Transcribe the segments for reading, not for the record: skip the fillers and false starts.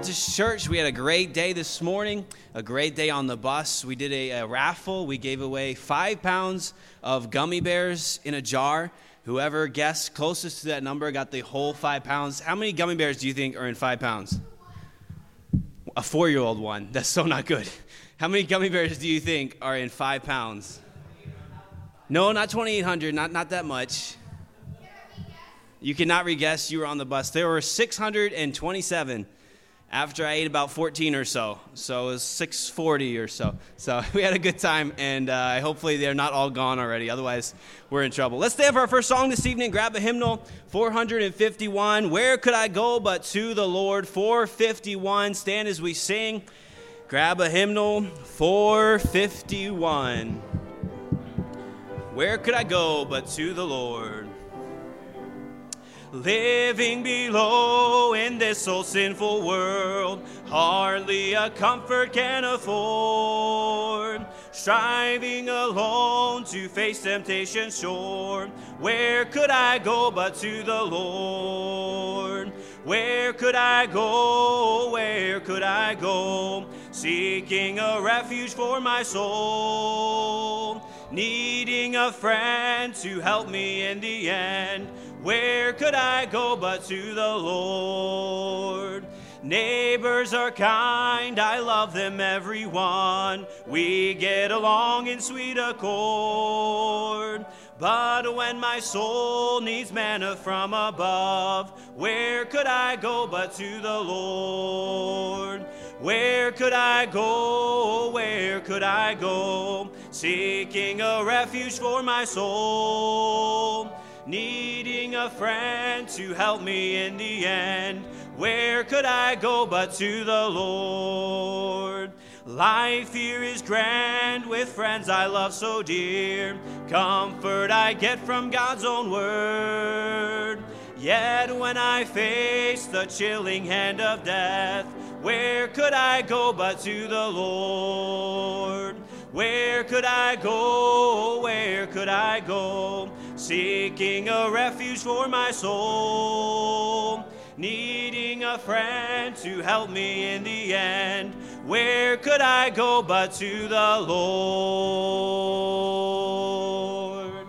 Baptist Church. We had a great day this morning, a great day on the bus. We did a raffle. We gave away 5 pounds of gummy bears in a jar. Whoever guessed closest to that number got the whole 5 pounds. How many gummy bears do you think are in 5 pounds? A 4-year-old one. That's so not good. How many gummy bears do you think are in 5 pounds? No, not 2,800, not that much. You cannot re-guess. You were on the bus. There were 627 after I ate about 14 or so. So it was 640 or so. So we had a good time, and hopefully they're not all gone already. Otherwise, we're in trouble. Let's stand for our first song this evening. Grab a hymnal, 451. Where could I go but to the Lord? 451. Stand as we sing. Grab a hymnal, 451. Where could I go but to the Lord? Living below in this so sinful world, hardly a comfort can afford. Striving alone to face temptation's shore, where could I go but to the Lord? Where could I go? Where could I go? Seeking a refuge for my soul, needing a friend to help me in the end. Where could I go but to the Lord? Neighbors are kind, I love them everyone. We get along in sweet accord. But when my soul needs manna from above, where could I go but to the Lord? Where could I go? Where could I go? Seeking a refuge for my soul, needing a friend to help me in the end. Where could I go but to the Lord? Life here is grand with friends I love so dear. Comfort I get from God's own word. Yet when I face the chilling hand of death, where could I go but to the Lord? Where could I go? Where could I go? Seeking a refuge for my soul, needing a friend to help me in the end. Where could I go but to the Lord?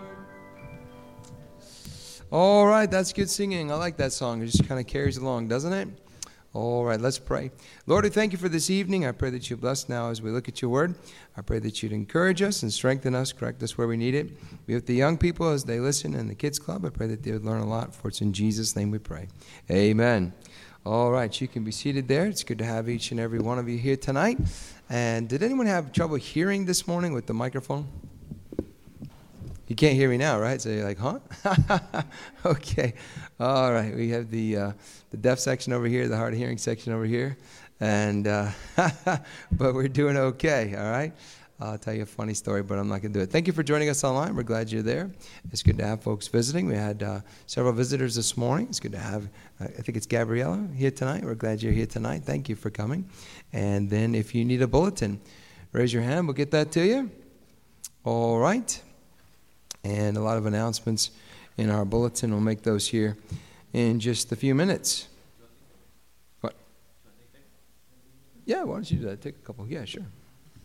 All right, that's good singing. I like that song. It just kind of carries along, doesn't it? All right, let's pray. Lord, I thank you for this evening. I pray that you bless now as we look at your word. I pray that you'd encourage us and strengthen us, correct us where we need it. Be with the young people as they listen in the kids club. I pray that they would learn a lot, for it's in Jesus' name we pray. Amen. All right, you can be seated there. It's good to have each and every one of you here tonight. And did anyone have trouble hearing this morning with the microphone? You can't hear me now, right? So you're like, huh? Okay. All right. We have the deaf section over here, the hard of hearing section over here. And but we're doing okay, all right? I'll tell you a funny story, but I'm not going to do it. Thank you for joining us online. We're glad you're there. It's good to have folks visiting. We had several visitors this morning. It's good to have, I think it's Gabriella here tonight. We're glad you're here tonight. Thank you for coming. And then if you need a bulletin, raise your hand. We'll get that to you. All right. And a lot of announcements in our bulletin. We'll make those here in just a few minutes. What? Yeah, why don't you do that? Take a couple. Yeah, sure.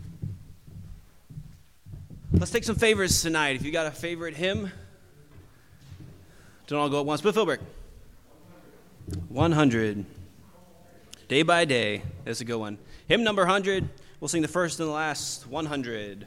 Let's take some favors tonight. If you got a favorite hymn, don't all go at once. Bill Philbrick. 100. Day by day. That's a good one. Hymn number 100. We'll sing the first and the last 100.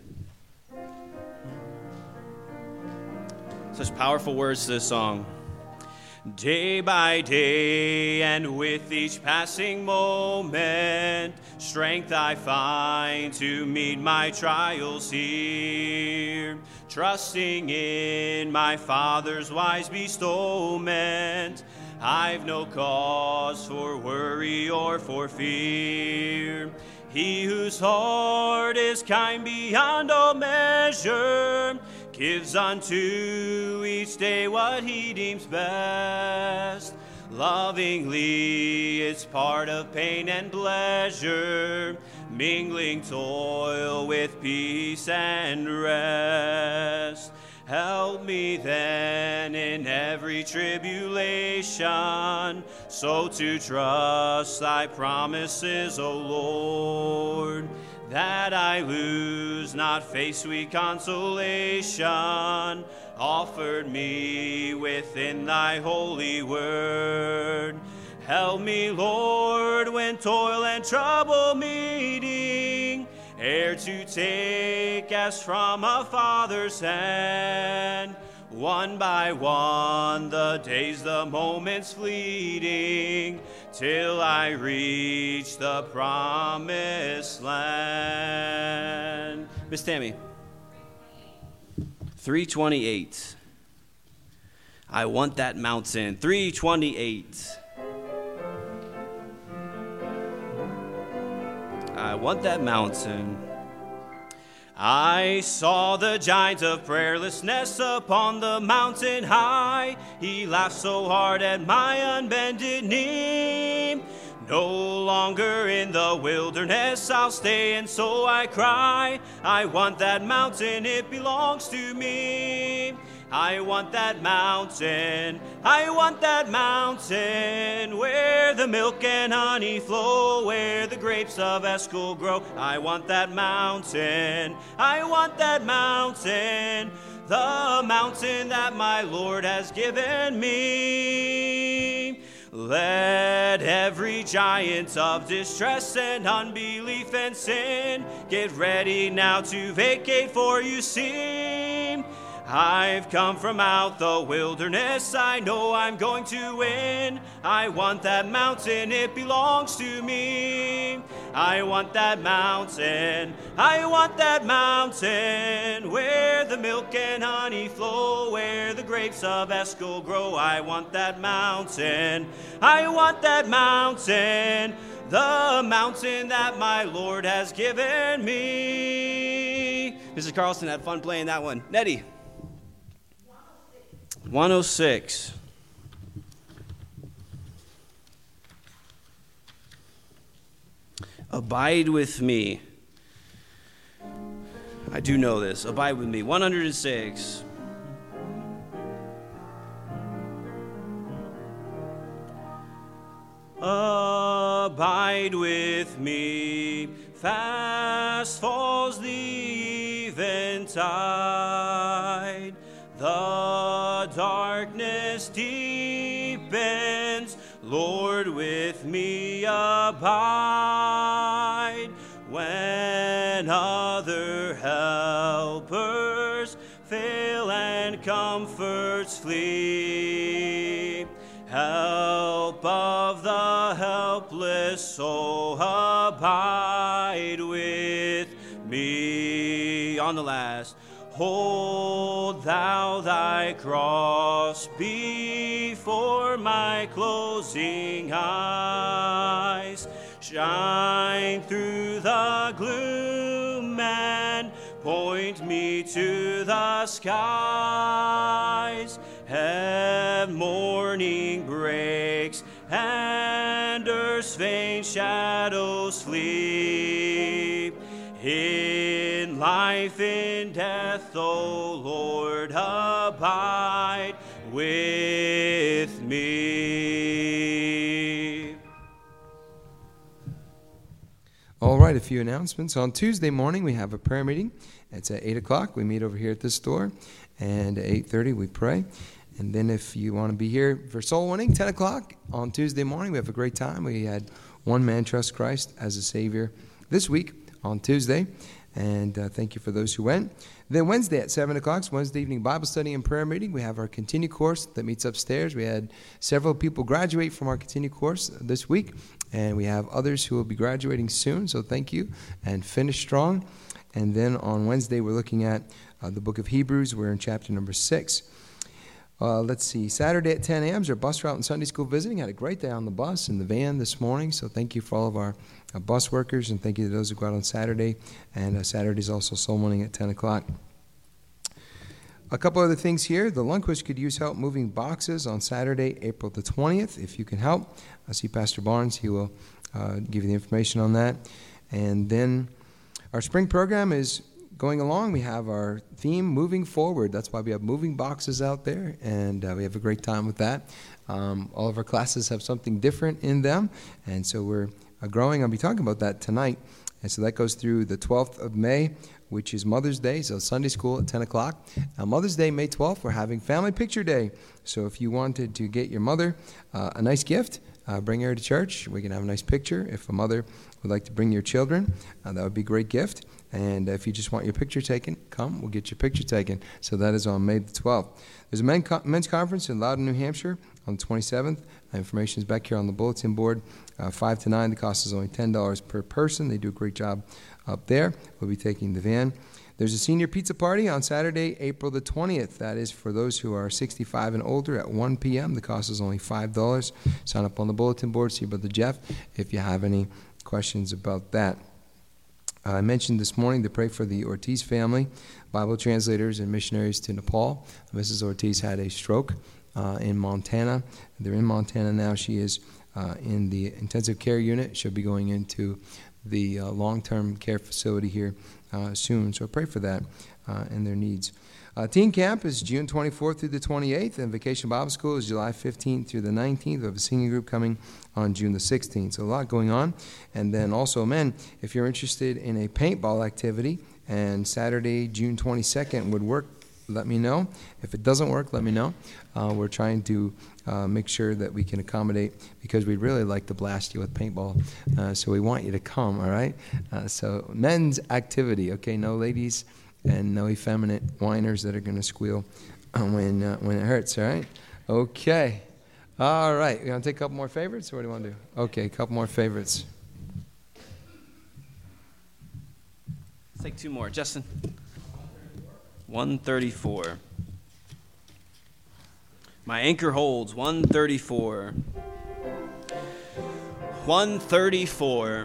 Such powerful words to this song. Day by day and with each passing moment, strength I find to meet my trials here. Trusting in my Father's wise bestowment, I've no cause for worry or for fear. He whose heart is kind beyond all measure gives unto each day what he deems best. Lovingly, it's part of pain and pleasure, mingling toil with peace and rest. Help me then in every tribulation, so to trust thy promises, O Lord, that I lose not faith, sweet consolation, offered me within thy holy word. Help me, Lord, when toil and trouble meeting, ere to take as from a father's hand, one by one, the days, the moments fleeting, till I reach the promised land. Miss Tammy. 328. I want that mountain. 328. I want that mountain. I saw the giant of prayerlessness upon the mountain high. He laughed so hard at my unbended knee. No longer in the wilderness I'll stay, and so I cry, I want that mountain, it belongs to me. I want that mountain, I want that mountain, where the milk and honey flow, where the grapes of Eshcol grow. I want that mountain, I want that mountain, the mountain that my Lord has given me. Let every giant of distress and unbelief and sin get ready now to vacate, for you see, I've come from out the wilderness, I know I'm going to win. I want that mountain, it belongs to me. I want that mountain, I want that mountain, where the milk and honey flow, where the grapes of Eshcol grow. I want that mountain, I want that mountain, the mountain that my Lord has given me. Mrs. Carlson had fun playing that one. Nettie. 106. Abide with me. I do know this. Abide with me. 106. Abide with me. Fast falls the eventide. The darkness deepens, Lord, with me abide. When other helpers fail and comforts flee, help of the helpless soul, abide with me. On the last. Hold thou thy cross before my closing eyes. Shine through the gloom and point me to the skies. And morning breaks and earth's vain shadows flee. In life, in death, O Lord, abide with me. All right, a few announcements. On Tuesday morning, we have a prayer meeting. It's at 8 o'clock. We meet over here at this door. And at 8:30, we pray. And then if you want to be here for soul winning, 10 o'clock on Tuesday morning, we have a great time. We had one man trust Christ as a Savior this week on Tuesday, and thank you for those who went. Then Wednesday at 7 o'clock, Wednesday evening Bible study and prayer meeting. We have our Continue course that meets upstairs. We had several people graduate from our Continue course this week, and we have others who will be graduating soon, so thank you, and finish strong. And then on Wednesday, we're looking at the book of Hebrews. We're in chapter number 6. Let's see, Saturday at 10 a.m. is our bus route and Sunday school visiting. Had a great day on the bus and the van this morning, so thank you for all of our bus workers, and thank you to those who go out on Saturday. And Saturday is also soul winning at 10 o'clock. A couple other things here. The Lundquist could use help moving boxes on Saturday, April the 20th, if you can help. I see Pastor Barnes. He will give you the information on that. And then our spring program is going along, we have our theme, Moving Forward. That's why we have moving boxes out there, and we have a great time with that. All of our classes have something different in them, and so we're growing. I'll be talking about that tonight. And so that goes through the 12th of May, which is Mother's Day, so Sunday school at 10 o'clock. Mother's Day, May 12th, we're having Family Picture Day. So if you wanted to get your mother a nice gift, bring her to church. We can have a nice picture. If a mother would like to bring your children, that would be a great gift. And if you just want your picture taken, come, we'll get your picture taken. So that is on May the 12th. There's a men's conference in Loudon, New Hampshire on the 27th. Information is back here on the bulletin board, 5 to 9. The cost is only $10 per person. They do a great job up there. We'll be taking the van. There's a senior pizza party on Saturday, April the 20th. That is for those who are 65 and older at 1 p.m. The cost is only $5. Sign up on the bulletin board, see Brother Jeff if you have any questions about that. I mentioned this morning to pray for the Ortiz family, Bible translators and missionaries to Nepal. Mrs. Ortiz had a stroke in Montana. They're in Montana now. She is in the intensive care unit. She'll be going into the long-term care facility here soon. So pray for that and their needs. Teen Camp is June 24th through the 28th, and Vacation Bible School is July 15th through the 19th. We have a singing group coming on June the 16th. So a lot going on. And then also, men, if you're interested in a paintball activity and Saturday, June 22nd would work, let me know. If it doesn't work, let me know. We're trying to make sure that we can accommodate, because we'd really like to blast you with paintball. So we want you to come, all right? So men's activity, okay? No ladies and no effeminate whiners that are going to squeal when it hurts, all right? Okay. All right. You want to take a couple more favorites, or what do you want to do? Okay, a couple more favorites. Let's take two more. Justin. 134. My anchor holds. 134. 134.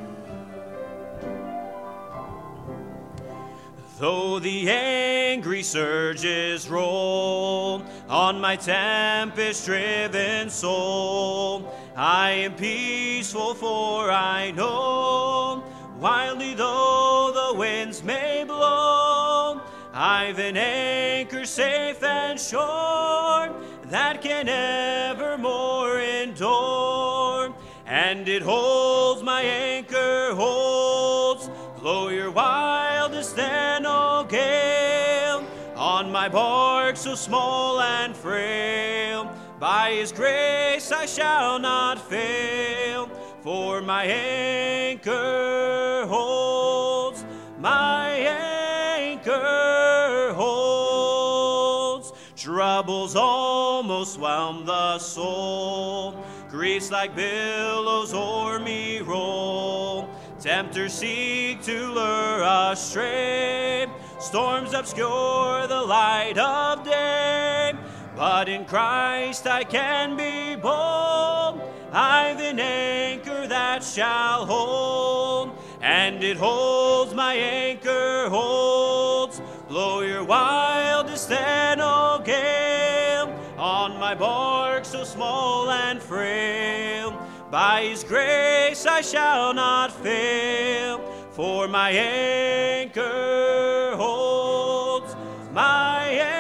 Though the angry surges roll on my tempest-driven soul, I am peaceful, for I know, wildly though the winds may blow, I've an anchor safe and sure that can evermore endure, and it holds, my anchor holds. Blow your wildest then, O gale, on my bark so small and frail. By his grace I shall not fail, for my anchor holds, my anchor holds. Troubles almost whelm the soul, griefs like billows o'er me roll. Tempters seek to lure astray, storms obscure the light of day. But in Christ I can be bold, I've an anchor that shall hold, and it holds, my anchor holds. Blow your wildest then, O gale, on my bark so small and frail. By his grace I shall not fail, for my anchor holds, my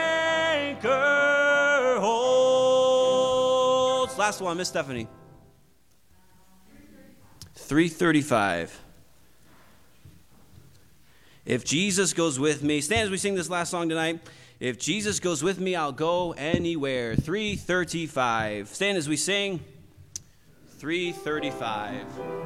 anchor holds. Last one, Miss Stephanie. 335. If Jesus goes with me, stand as we sing this last song tonight. If Jesus goes with me, I'll go anywhere. 335. Stand as we sing. 335.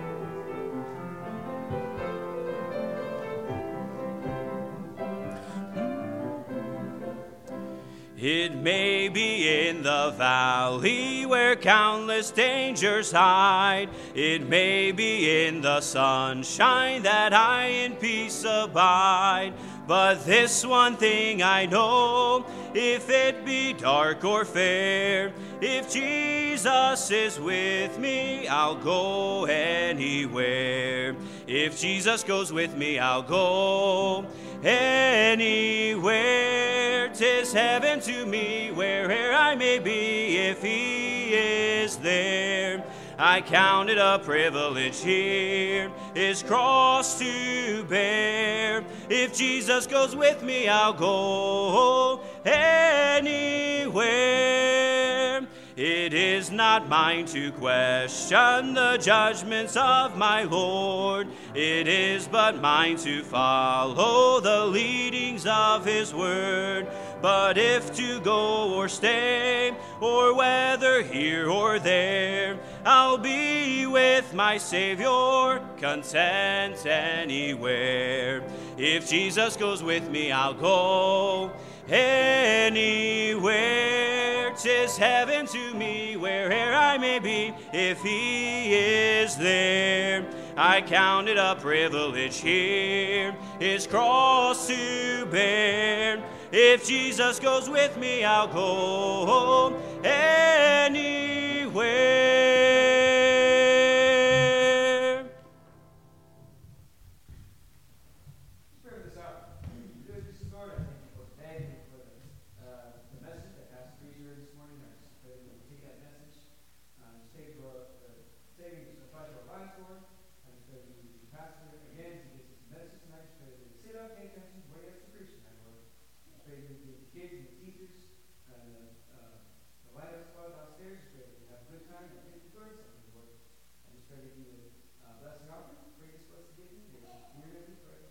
It may be in the valley where countless dangers hide. It may be in the sunshine that I in peace abide. But this one thing I know, if it be dark or fair, if Jesus is with me, I'll go anywhere. If Jesus goes with me, I'll go anywhere. 'Tis heaven to me, where'er I may be, if he is there. I count it a privilege here, his cross to bear. If Jesus goes with me, I'll go anywhere. It is not mine to question the judgments of my Lord. It is but mine to follow the leadings of his word. But if to go or stay, or whether here or there, I'll be with my Savior, content anywhere. If Jesus goes with me, I'll go anywhere. 'Tis heaven to me, where'er I may be, if he is there. I count it a privilege here, his cross to bear. If Jesus goes with me, I'll go anywhere. Spread this out. Really, this is Lord, I thank you for today and for the message that Pastor Fraser heard this morning. I just pray that we take that message, just take the savings of our lives, Lord. I just pray that we pastor again to get this message tonight. Just pray that we sit up, pay attention, wait us to preach tonight, Lord. I pray that we get the kids and the teachers and the light up squad downstairs. Just pray that we have a good time and think we learn something, Lord. I just pray that you would bless the offering, pray this blessed to get in here. In your name we pray.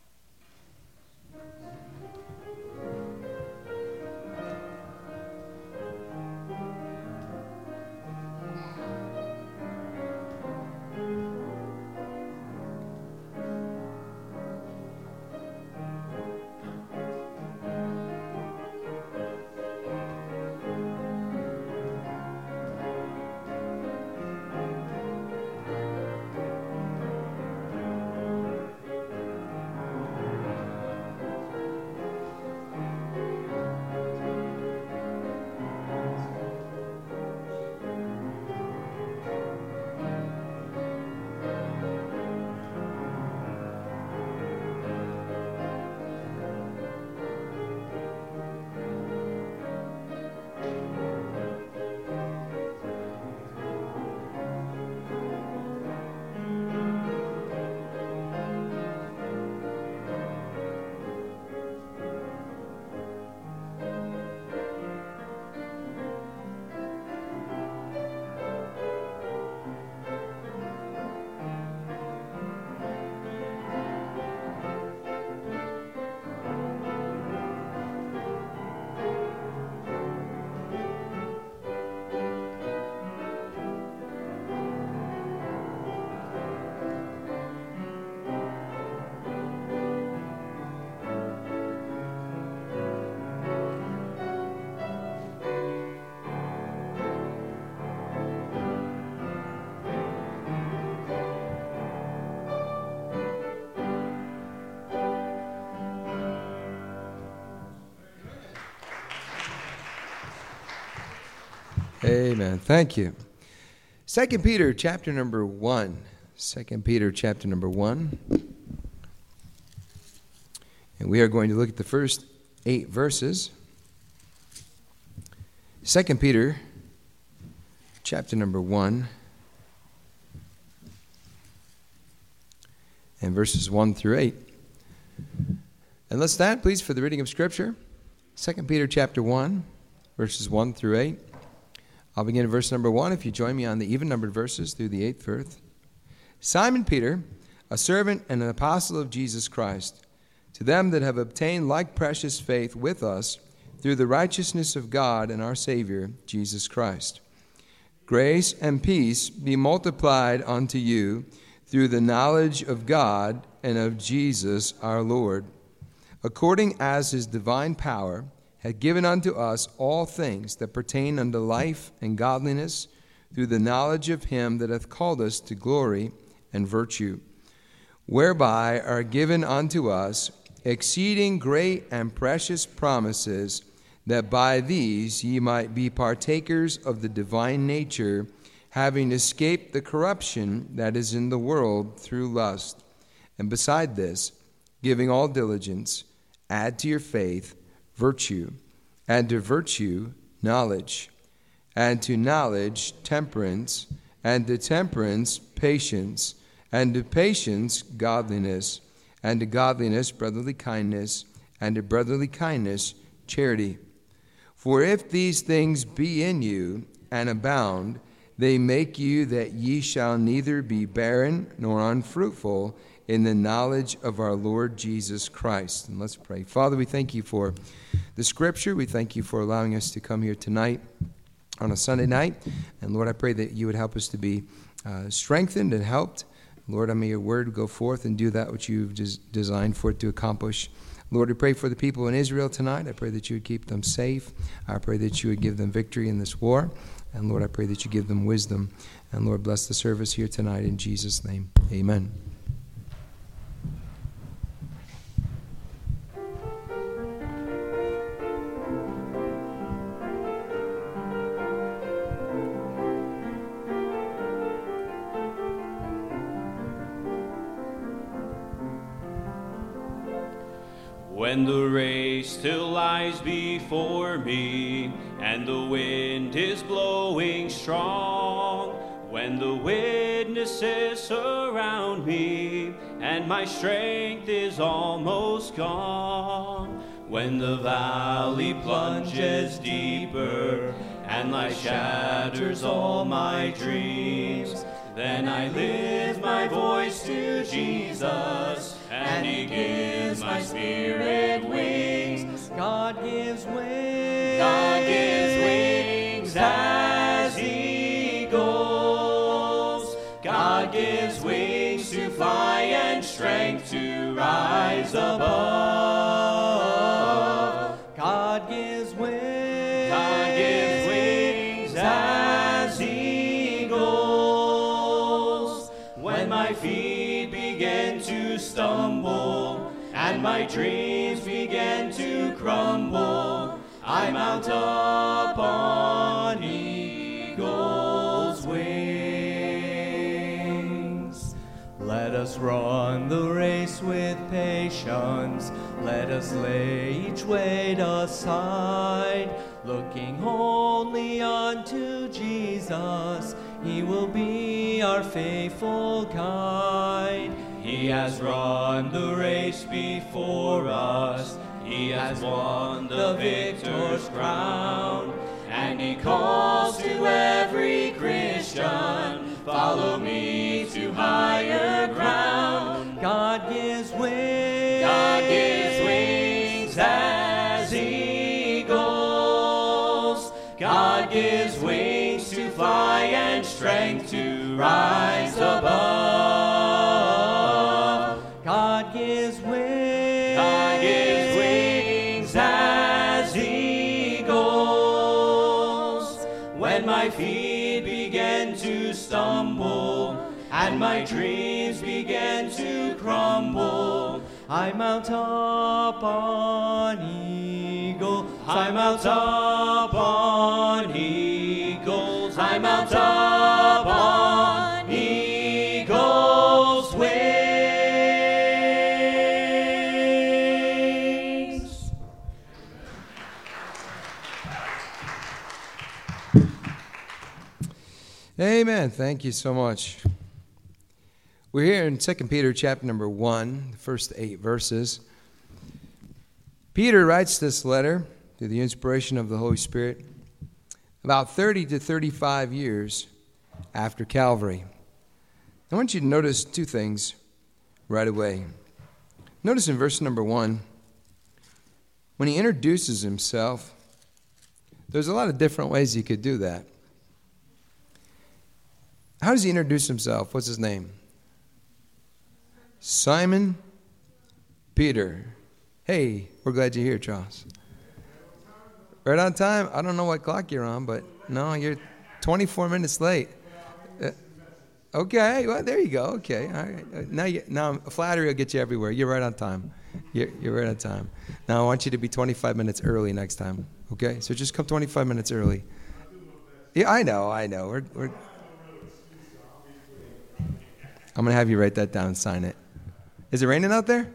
Amen. Thank you. 2 Peter chapter number 1. 2 Peter chapter number 1. And we are going to look at the first 8 verses. 2 Peter chapter number 1. And verses 1 through 8. And let's stand, please, for the reading of Scripture. 2 Peter chapter 1, verses 1 through 8. I'll begin at verse number 1, if you join me on the even-numbered verses through the 8th verse. Simon Peter, a servant and an apostle of Jesus Christ, to them that have obtained like precious faith with us through the righteousness of God and our Savior, Jesus Christ. Grace and peace be multiplied unto you through the knowledge of God and of Jesus our Lord, according as his divine power hath given unto us all things that pertain unto life and godliness, through the knowledge of him that hath called us to glory and virtue, whereby are given unto us exceeding great and precious promises, that by these ye might be partakers of the divine nature, having escaped the corruption that is in the world through lust. And beside this, giving all diligence, add to your faith virtue, and to virtue knowledge, and to knowledge temperance, and to temperance patience, and to patience godliness, and to godliness, brotherly kindness, and to brotherly kindness, charity. For if these things be in you and abound, they make you that ye shall neither be barren nor unfruitful in the knowledge of our Lord Jesus Christ. And let's pray. Father, we thank you for the scripture. We thank you for allowing us to come here tonight on a Sunday night. And Lord, I pray that you would help us to be strengthened and helped. Lord, may your word go forth and do that which you've designed for it to accomplish. Lord, we pray for the people in Israel tonight. I pray that you would keep them safe. I pray that you would give them victory in this war. And Lord, I pray that you give them wisdom. And Lord, bless the service here tonight in Jesus' name. Amen. When the race still lies before me, and the wind is blowing strong, when the witnesses surround me, and my strength is almost gone, when the valley plunges deeper, and light shatters all my dreams, then I lift my voice to Jesus, and he gives my spirit wings. God gives wings. God gives wings as eagles. God gives wings to fly and strength to rise above. God gives wings. God gives wings as eagles. When my feet begin to stumble and my dreams begin to crumble, I mount up on eagle's wings. Let us run the race with patience. Let us lay each weight aside, looking only unto Jesus. He will be our faithful guide. He has run the race before us. He has won the victor's crown. And he calls to every Christian, follow me to higher ground. God gives wings. God gives wings as eagles. God gives wings to fly and strength to rise above. God gives wings. God gives wings as eagles. When my feet begin to stumble and my dreams begin to crumble, I mount up on eagles. I mount up on eagles. I mount up on eagle's wings. Amen. Thank you so much. We're here in 2 Peter chapter number 1, the first 8 verses. Peter writes this letter through the inspiration of the Holy Spirit about 30 to 35 years after Calvary. I want you to notice two things right away. Notice in verse number 1, when he introduces himself, there's a lot of different ways he could do that. How does he introduce himself? What's his name? Simon Peter. Hey, we're glad you're here, Charles. Right on time? I don't know what clock you're on, but no, you're 24 minutes late. Okay, well, there you go. Okay, all right. Now flattery will get you everywhere. You're right on time. You're right on time. Now I want you to be 25 minutes early next time. Okay, so just come 25 minutes early. Yeah, I know. We're I'm gonna have you write that down and sign it. Is it raining out there?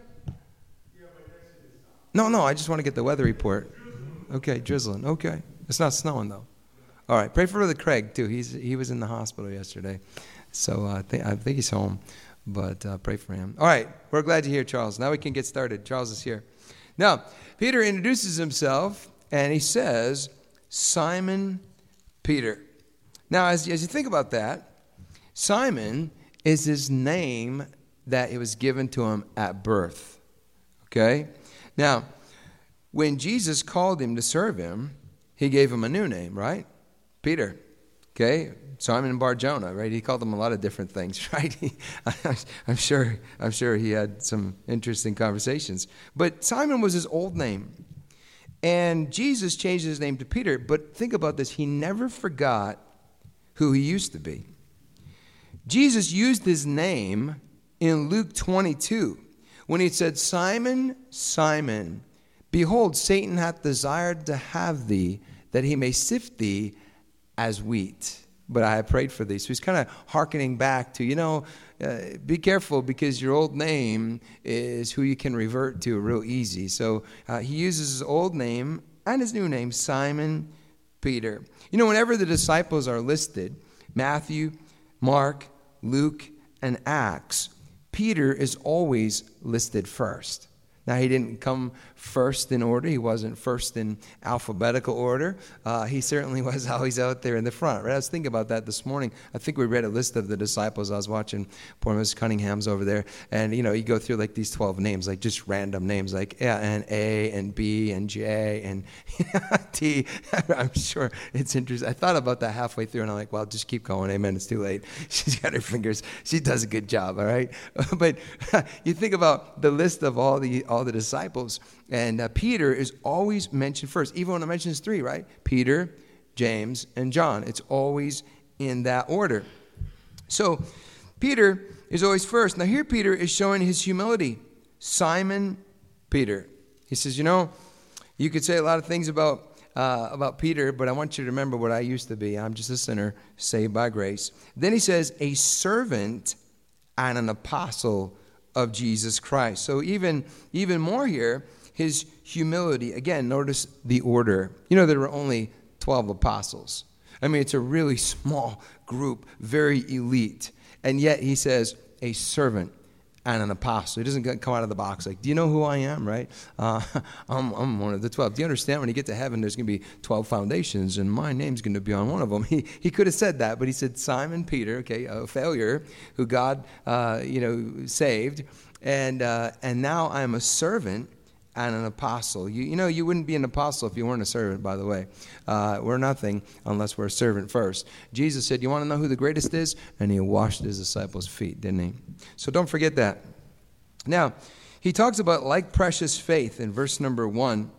No, I just want to get the weather report. Okay, drizzling. Okay. It's not snowing, though. All right, pray for Brother Craig, too. He was in the hospital yesterday. So I think he's home. But pray for him. All right, we're glad to hear Charles. Now we can get started. Charles is here. Now, Peter introduces himself, and he says, Simon Peter. Now, as you think about that, Simon is his name that it was given to him at birth. Okay? Now, when Jesus called him to serve him, he gave him a new name, right? Peter. Okay? Simon Bar-Jonah, right? He called him a lot of different things, right? I'm sure he had some interesting conversations. But Simon was his old name. And Jesus changed his name to Peter. But think about this. He never forgot who he used to be. Jesus used his name in Luke 22 when he said, Simon, Simon, behold, Satan hath desired to have thee, that he may sift thee as wheat. But I have prayed for thee. So he's kind of hearkening back to, be careful because your old name is who you can revert to real easy. So he uses his old name and his new name, Simon Peter. Whenever the disciples are listed, Matthew, Mark, Luke, and Acts, Peter is always listed first. Now, he didn't come first in order. He wasn't first in alphabetical order. He certainly was always out there in the front. Right? I was thinking about that this morning. I think we read a list of the disciples. I was watching poor Mrs. Cunningham's over there. And, you go through like these 12 names, like just random names, like and A and B and J and T. I'm sure it's interesting. I thought about that halfway through, and I'm like, well, just keep going. Amen. It's too late. She's got her fingers. She does a good job, all right? But you think about the list of all the disciples, and Peter is always mentioned first, even when it mentions three, right? Peter, James, and John. It's always in that order. So Peter is always first. Now here Peter is showing his humility. Simon Peter. He says, you could say a lot of things about Peter, but I want you to remember what I used to be. I'm just a sinner saved by grace. Then he says, a servant and an apostle of Jesus Christ. So even more here, his humility. Again, notice the order. There were only 12 apostles. I mean, it's a really small group, very elite. And yet he says, a servant and an apostle. He doesn't come out of the box like, do you know who I am, right? I'm one of the 12. Do you understand when you get to heaven, there's going to be 12 foundations, and my name's going to be on one of them? He could have said that, but he said Simon Peter, okay, a failure who God, saved, and now I'm a servant and an apostle. You wouldn't be an apostle if you weren't a servant, by the way. We're nothing unless we're a servant first. Jesus said, you want to know who the greatest is? And he washed his disciples' feet, didn't he? So don't forget that. Now, he talks about like precious faith in verse number 1.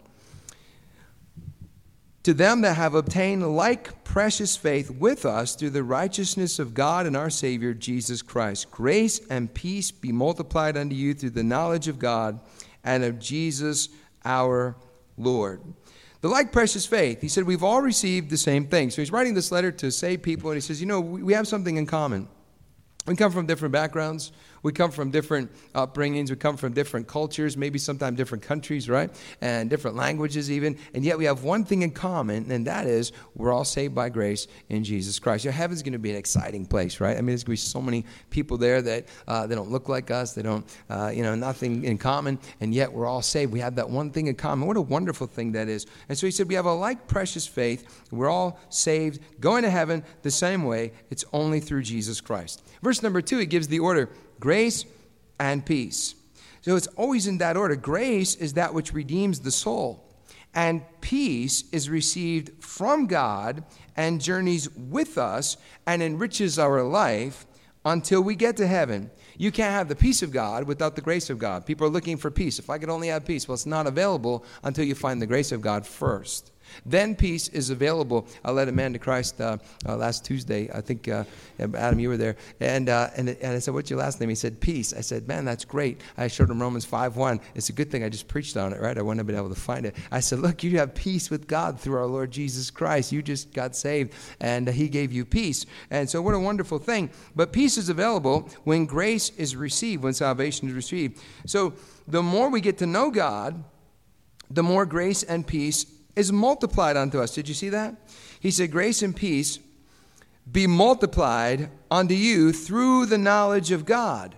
To them that have obtained like precious faith with us through the righteousness of God and our Savior, Jesus Christ. Grace and peace be multiplied unto you through the knowledge of God and of Jesus our Lord. The like precious faith, he said, we've all received the same thing. So he's writing this letter to saved people, and he says, we have something in common. We come from different backgrounds. We come from different upbringings. We come from different cultures, maybe sometimes different countries, right? And different languages even. And yet we have one thing in common, and that is we're all saved by grace in Jesus Christ. Heaven's going to be an exciting place, right? I mean, there's going to be so many people there that they don't look like us. They don't, nothing in common. And yet we're all saved. We have that one thing in common. What a wonderful thing that is. And so he said we have a like precious faith. We're all saved, going to heaven the same way. It's only through Jesus Christ. Verse number 2, he gives the order. Grace and peace. So it's always in that order. Grace is that which redeems the soul. And peace is received from God and journeys with us and enriches our life until we get to heaven. You can't have the peace of God without the grace of God. People are looking for peace. If I could only have peace, well, it's not available until you find the grace of God first. Then peace is available. I led a man to Christ last Tuesday. I think, Adam, you were there. And I said, what's your last name? He said, Peace. I said, man, that's great. I showed him Romans 5:1. It's a good thing I just preached on it, right? I wouldn't have been able to find it. I said, look, you have peace with God through our Lord Jesus Christ. You just got saved, and he gave you peace. And so what a wonderful thing. But peace is available when grace is received, when salvation is received. So the more we get to know God, the more grace and peace is multiplied unto us. Did you see that? He said, grace and peace be multiplied unto you through the knowledge of God.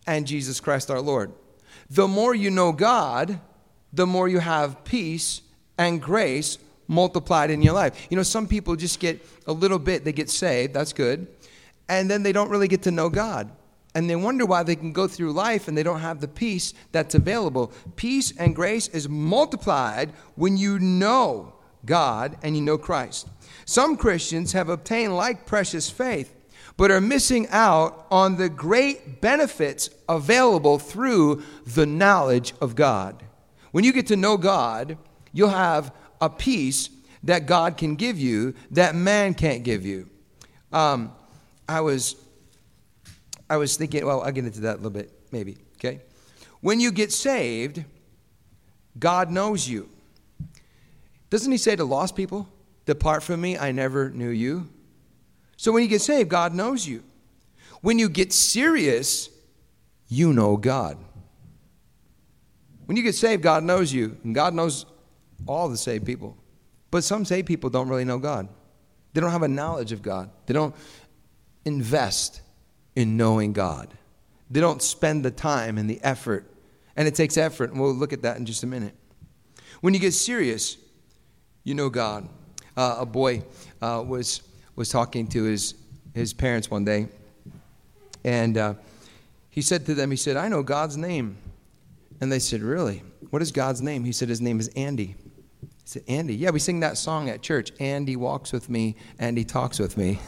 and Jesus Christ our Lord. The more you know God, the more you have peace and grace multiplied in your life. You know, some people just get a little bit, they get saved, that's good, and then they don't really get to know God. And they wonder why they can go through life and they don't have the peace that's available. Peace and grace is multiplied when you know God and you know Christ. Some Christians have obtained like precious faith, but are missing out on the great benefits available through the knowledge of God. When you get to know God, you'll have a peace that God can give you that man can't give you. I was thinking, well, I'll get into that a little bit, maybe, okay? When you get saved, God knows you. Doesn't he say to lost people, depart from me, I never knew you? So when you get saved, God knows you. When you get serious, you know God. When you get saved, God knows you, and God knows all the saved people. But some saved people don't really know God. They don't have a knowledge of God. They don't invest in knowing God. They don't spend the time and the effort. And it takes effort, and we'll look at that in just a minute. When you get serious, you know God. A boy was talking to his parents one day, and he said to them, he said, I know God's name. And they said, really? What is God's name? He said, his name is Andy. He said, Andy? Yeah, we sing that song at church. Andy walks with me, Andy talks with me.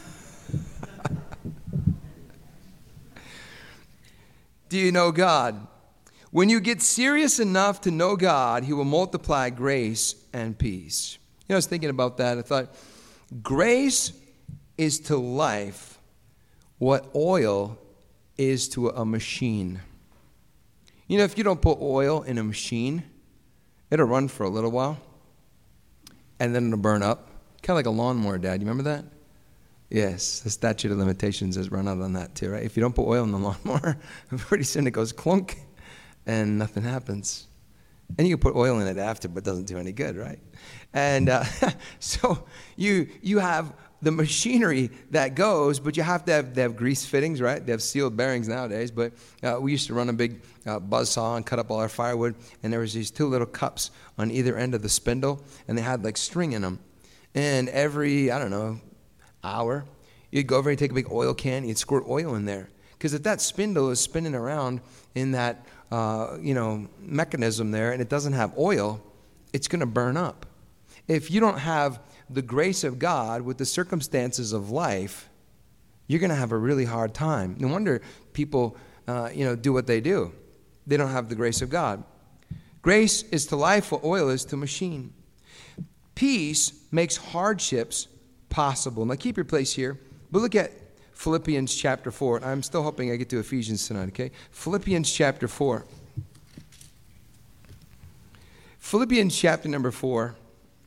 Do you know God? When you get serious enough to know God, he will multiply grace and peace. You know, I was thinking about that. I thought, grace is to life what oil is to a machine. You know, if you don't put oil in a machine, it'll run for a little while, and then it'll burn up. Kind of like a lawnmower, Dad. You remember that? Yes, the statute of limitations has run out on that too, right? If you don't put oil in the lawnmower, pretty soon it goes clunk, and nothing happens. And you can put oil in it after, but it doesn't do any good, right? And so you have the machinery that goes, but you have to have grease fittings, right? They have sealed bearings nowadays, but we used to run a big buzzsaw and cut up all our firewood, and there was these two little cups on either end of the spindle, and they had like string in them. And every, hour, you'd go over and take a big oil can, you'd squirt oil in there. Because if that spindle is spinning around in that, mechanism there, and it doesn't have oil, it's going to burn up. If you don't have the grace of God with the circumstances of life, you're going to have a really hard time. No wonder people, do what they do. They don't have the grace of God. Grace is to life what oil is to machine. Peace makes hardships possible. Now keep your place here, but look at Philippians chapter 4. I'm still hoping I get to Ephesians tonight, okay? Philippians chapter 4. Philippians chapter number 4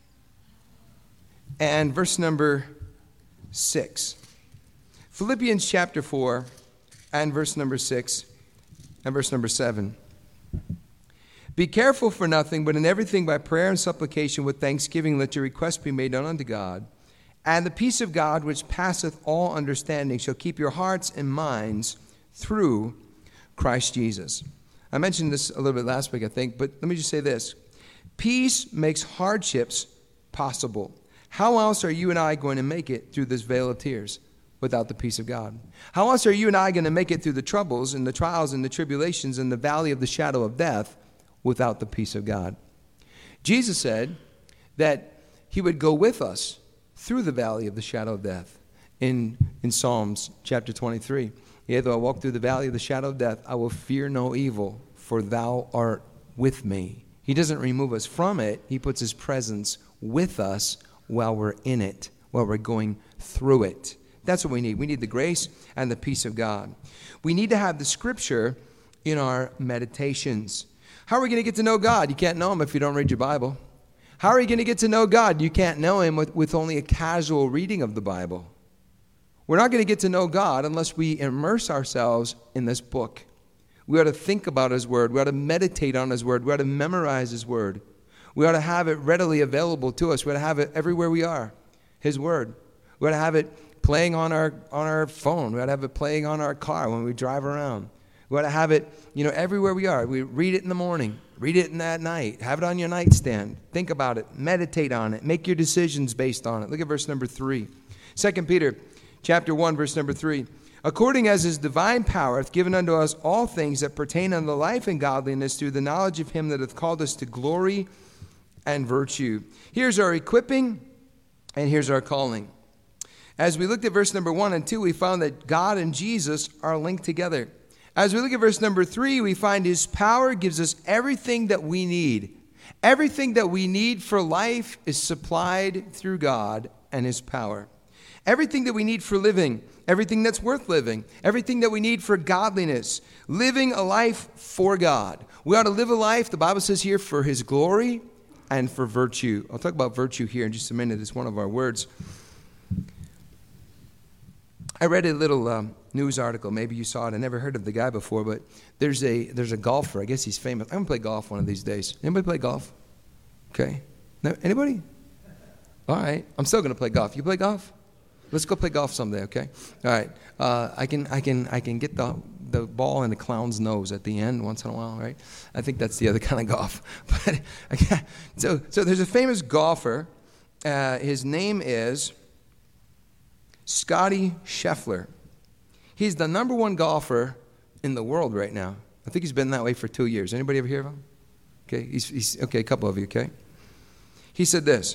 and verse number 6. Philippians chapter 4 and verse number 6 and verse number 7. Be careful for nothing, but in everything by prayer and supplication with thanksgiving let your requests be made known unto God. And the peace of God, which passeth all understanding, shall keep your hearts and minds through Christ Jesus. I mentioned this a little bit last week, I think, but let me just say this. Peace makes hardships possible. How else are you and I going to make it through this vale of tears without the peace of God? How else are you and I going to make it through the troubles and the trials and the tribulations and the valley of the shadow of death without the peace of God? Jesus said that he would go with us through the valley of the shadow of death. In Psalms chapter 23, yea, though I walk through the valley of the shadow of death, I will fear no evil, for thou art with me. He doesn't remove us from it. He puts his presence with us while we're in it, while we're going through it. That's what we need. We need the grace and the peace of God. We need to have the scripture in our meditations. How are we going to get to know God? You can't know him if you don't read your Bible. How are you going to get to know God? You can't know him with only a casual reading of the Bible. We're not going to get to know God unless we immerse ourselves in this book. We ought to think about his word. We ought to meditate on his word. We ought to memorize his word. We ought to have it readily available to us. We ought to have it everywhere we are, his word. We ought to have it playing on our phone. We ought to have it playing on our car when we drive around. We ought to have it, everywhere we are. We read it in the morning, read it at night, have it on your nightstand. Think about it, meditate on it, make your decisions based on it. Look at verse number 3. 2 Peter chapter 1, verse number 3. According as his divine power hath given unto us all things that pertain unto life and godliness through the knowledge of him that hath called us to glory and virtue. Here's our equipping, and here's our calling. As we looked at verse number 1 and 2, we found that God and Jesus are linked together. As we look at verse number 3, we find his power gives us everything that we need. Everything that we need for life is supplied through God and his power. Everything that we need for living, everything that's worth living, everything that we need for godliness, living a life for God. We ought to live a life, the Bible says here, for his glory and for virtue. I'll talk about virtue here in just a minute. It's one of our words. I read a little news article. Maybe you saw it. I never heard of the guy before, but there's a golfer. I guess he's famous. I'm going to play golf one of these days. Anybody play golf? Okay. No, anybody? All right. I'm still going to play golf. You play golf? Let's go play golf someday, okay? All right. I can get the ball in the clown's nose at the end once in a while, right? I think that's the other kind of golf. But so there's a famous golfer. His name is Scotty Scheffler. He's the number one golfer in the world right now. I think he's been that way for 2 years. Anybody ever hear of him? Okay, he's okay, a couple of you, okay? He said this: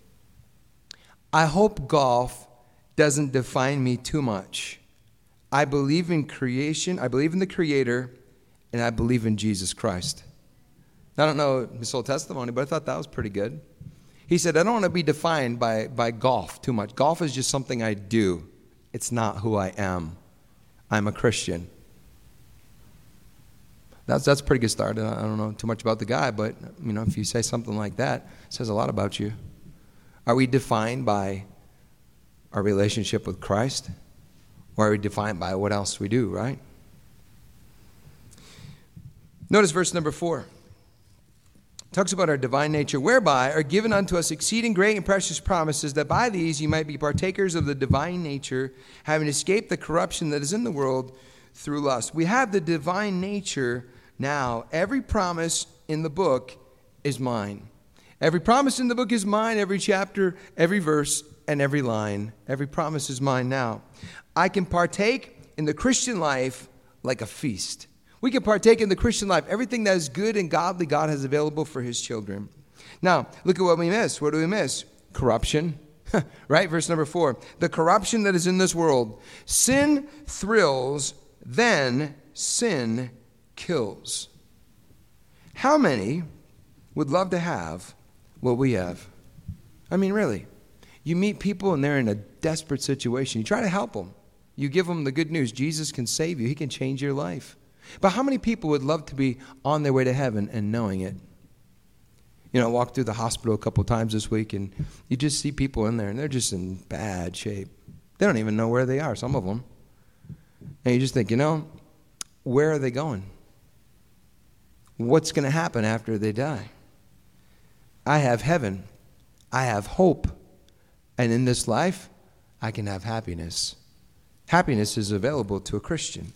I hope golf doesn't define me too much. I believe in creation, I believe in the Creator, and I believe in Jesus Christ. I don't know his whole testimony, but I thought that was pretty good. He said, I don't want to be defined by golf too much. Golf is just something I do. It's not who I am. I'm a Christian. That's a pretty good start. I don't know too much about the guy, but if you say something like that, it says a lot about you. Are we defined by our relationship with Christ? Or are we defined by what else we do, right? Notice verse number 4. It talks about our divine nature, whereby are given unto us exceeding great and precious promises, that by these you might be partakers of the divine nature, having escaped the corruption that is in the world through lust. We have the divine nature now. Every promise in the book is mine. Every promise in the book is mine. Every chapter, every verse, and every line. Every promise is mine now. I can partake in the Christian life like a feast. We can partake in the Christian life. Everything that is good and godly, God has available for his children. Now, look at what we miss. What do we miss? Corruption. Right? Verse number 4. The corruption that is in this world. Sin thrills, then sin kills. How many would love to have what we have? I mean, really. You meet people and they're in a desperate situation. You try to help them. You give them the good news. Jesus can save you. He can change your life. But how many people would love to be on their way to heaven and knowing it? I walked through the hospital a couple times this week, and you just see people in there, and they're just in bad shape. They don't even know where they are, some of them. And you just think, where are they going? What's going to happen after they die? I have heaven. I have hope. And in this life, I can have happiness. Happiness is available to a Christian.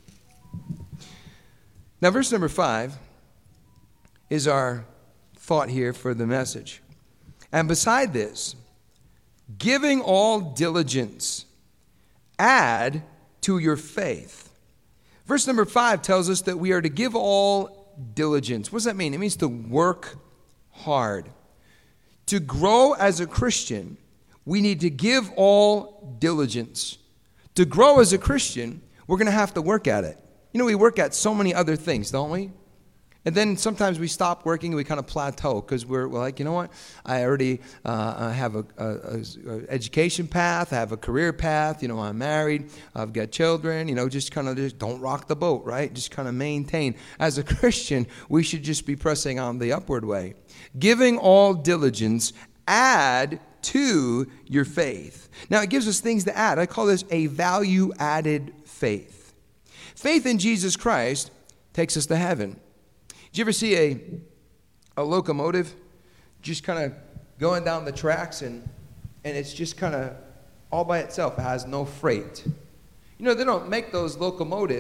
Now, verse number 5 is our thought here for the message. And beside this, giving all diligence, add to your faith. Verse number 5 tells us that we are to give all diligence. What does that mean? It means to work hard. To grow as a Christian, we need to give all diligence. To grow as a Christian, we're going to have to work at it. We work at so many other things, don't we? And then sometimes we stop working and we kind of plateau because we're like, you know what? I already have a education path. I have a career path. I'm married. I've got children. Just don't rock the boat, right? Just kind of maintain. As a Christian, we should just be pressing on the upward way. Giving all diligence, add to your faith. Now, it gives us things to add. I call this a value-added faith. Faith in Jesus Christ takes us to heaven. Did you ever see a locomotive just kind of going down the tracks and it's just kind of all by itself? It has no freight. They don't make those locomotives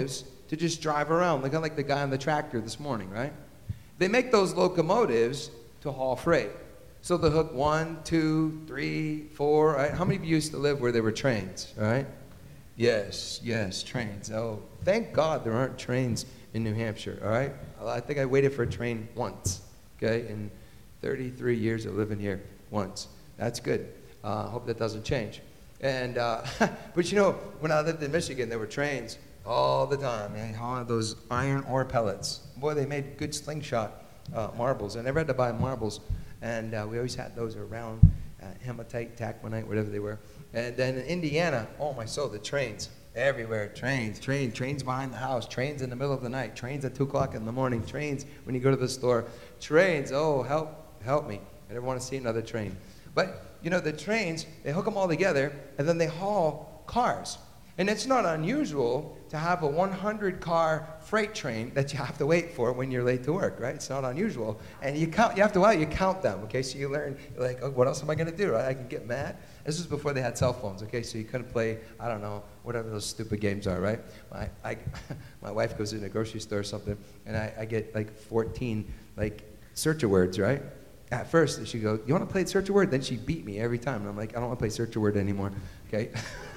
to just drive around, kind of like the guy on the tractor this morning, right? They make those locomotives to haul freight. So they'll hook 1, 2, 3, 4, right? How many of you used to live where there were trains, right? Yes, trains. Oh, thank God there aren't trains in New Hampshire, all right? I think I waited for a train once, okay? In 33 years of living here, once. That's good. Hope that doesn't change. And but you know, when I lived in Michigan, there were trains all the time. They had those iron ore pellets. Boy, they made good slingshot marbles. I never had to buy marbles, and we always had those around, hematite, taconite, whatever they were. And then in Indiana, oh my soul, the trains everywhere. Trains behind the house, trains in the middle of the night, trains at 2 o'clock in the morning, trains when you go to the store, trains. Oh, help me! I never want to see another train. But you know, the trains, they hook them all together, and then they haul cars. And it's not unusual to have a 100-car freight train that you have to wait for when you're late to work, right? It's not unusual. And you count them, okay? So you learn, like, oh, what else am I going to do, right? I can get mad. This was before they had cell phones, okay? So you couldn't play, I don't know, whatever those stupid games are, right? My wife goes in a grocery store or something, and I get, like, 14, like, search of words, right? At first, she goes, you want to play search a word? Then she beat me every time. And I'm like, I don't want to play search a word anymore, okay?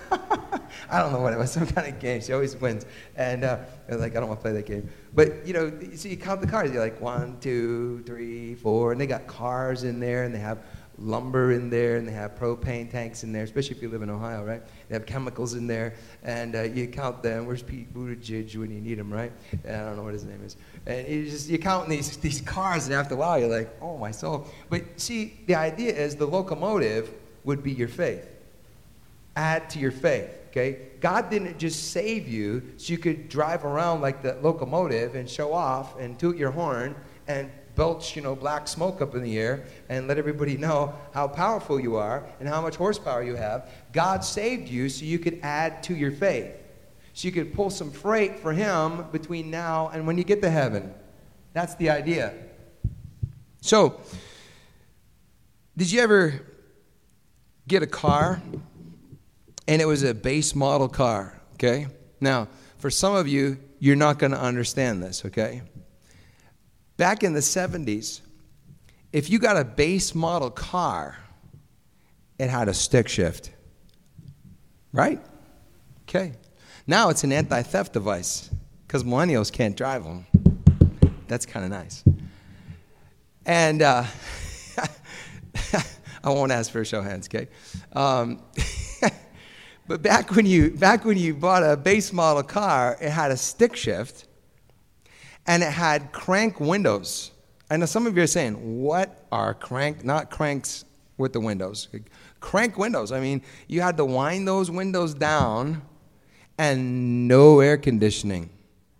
I don't know what it was, some kind of game. She always wins. And like, I don't want to play that game. But, you know, so you count the cars. You're like 1, 2, 3, 4. And they got cars in there, and they have lumber in there, and they have propane tanks in there, especially if you live in Ohio, right? They have chemicals in there, and you count them. Where's Pete Buttigieg when you need him, right? And I don't know what his name is. And you're counting these cars, and after a while, you're like, oh, my soul. But see, the idea is the locomotive would be your faith. Add to your faith, okay? God didn't just save you so you could drive around like the locomotive and show off and toot your horn and belch, you know, black smoke up in the air and let everybody know how powerful you are and how much horsepower you have. God saved you so you could add to your faith. So you could pull some freight for him between now and when you get to heaven. That's the idea. So, did you ever get a car and it was a base model car, okay? Now, for some of you, you're not going to understand this, okay? Back in the 70s, if you got a base model car, it had a stick shift, right? Okay. Now it's an anti-theft device because millennials can't drive them. That's kind of nice. And I won't ask for a show of hands, okay? But back when you bought a base model car, it had a stick shift, and it had crank windows. I know some of you are saying, what are crank? Not cranks with the windows. Crank windows. I mean, you had to wind those windows down, and no air conditioning.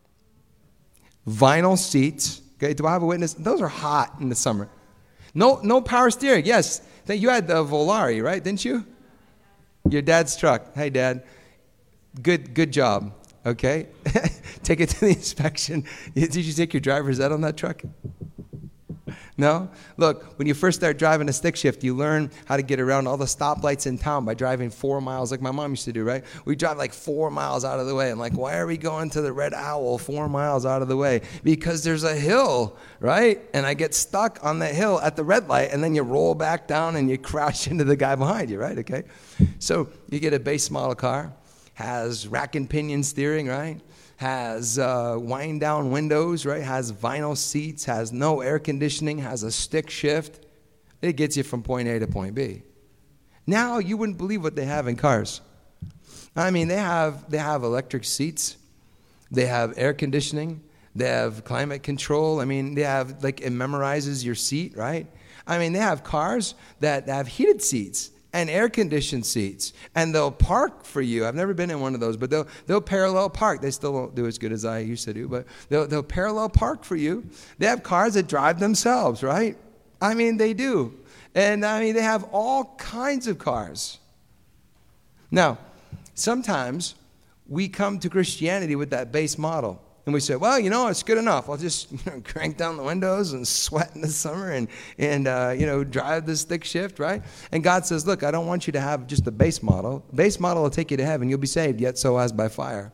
Vinyl seats. Okay, do I have a witness? Those are hot in the summer. No power steering. Yes, you had the Volare, right? Didn't you? Your dad's truck. Hey, Dad. Good job. Okay? Take it to the inspection. Did you take your driver's ed on that truck? No? Look, when you first start driving a stick shift, you learn how to get around all the stoplights in town by driving 4 miles like my mom used to do, right? We drive like 4 miles out of the way. I'm like, why are we going to the Red Owl 4 miles out of the way? Because there's a hill, right? And I get stuck on the hill at the red light, and then you roll back down and you crash into the guy behind you, right? Okay? So you get a base model car, has rack and pinion steering, right? Has wind down windows, right? Has vinyl seats, has no air conditioning, has a stick shift. It gets you from point A to point B. Now you wouldn't believe what they have in cars. I mean, they have electric seats, they have air conditioning, they have climate control. I mean, they have, like, it memorizes your seat, right? I mean, they have cars that have heated seats and air-conditioned seats, and they'll park for you. I've never been in one of those, but they'll parallel park. They still won't do as good as I used to do, but they'll parallel park for you. They have cars that drive themselves, right? I mean, they do. And, I mean, they have all kinds of cars. Now, sometimes we come to Christianity with that base model. And we say, well, you know, it's good enough. I'll just crank down the windows and sweat in the summer and drive the stick shift, right? And God says, look, I don't want you to have just the base model. Base model will take you to heaven. You'll be saved, yet so as by fire.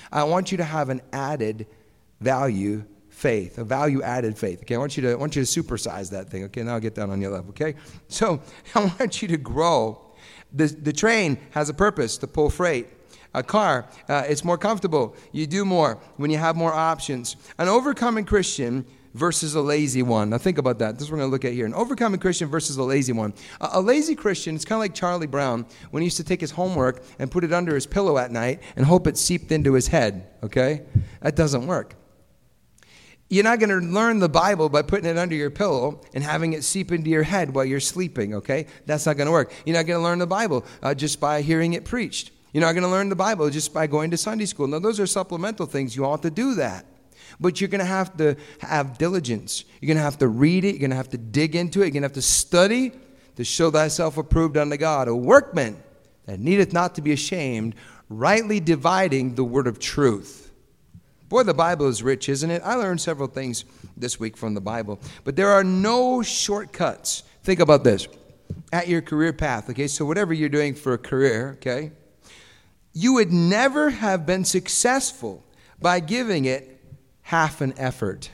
I want you to have an added value faith, a value-added faith. Okay, I want you to supersize that thing. Okay, now I'll get down on your level. Okay, so I want you to grow. The train has a purpose to pull freight. A car, it's more comfortable. You do more when you have more options. An overcoming Christian versus a lazy one. Now think about that. This is what we're going to look at here. An overcoming Christian versus a lazy one. A lazy Christian, it's kind of like Charlie Brown when he used to take his homework and put it under his pillow at night and hope it seeped into his head. Okay, that doesn't work. You're not going to learn the Bible by putting it under your pillow and having it seep into your head while you're sleeping, okay? That's not going to work. You're not going to learn the Bible just by hearing it preached. You're not going to learn the Bible just by going to Sunday school. Now, those are supplemental things. You ought to do that. But you're going to have diligence. You're going to have to read it. You're going to have to dig into it. You're going to have to study to show thyself approved unto God. A workman that needeth not to be ashamed, rightly dividing the word of truth. Boy, the Bible is rich, isn't it? I learned several things this week from the Bible. But there are no shortcuts. Think about this. At your career path, okay? So whatever you're doing for a career, okay? You would never have been successful by giving it half an effort.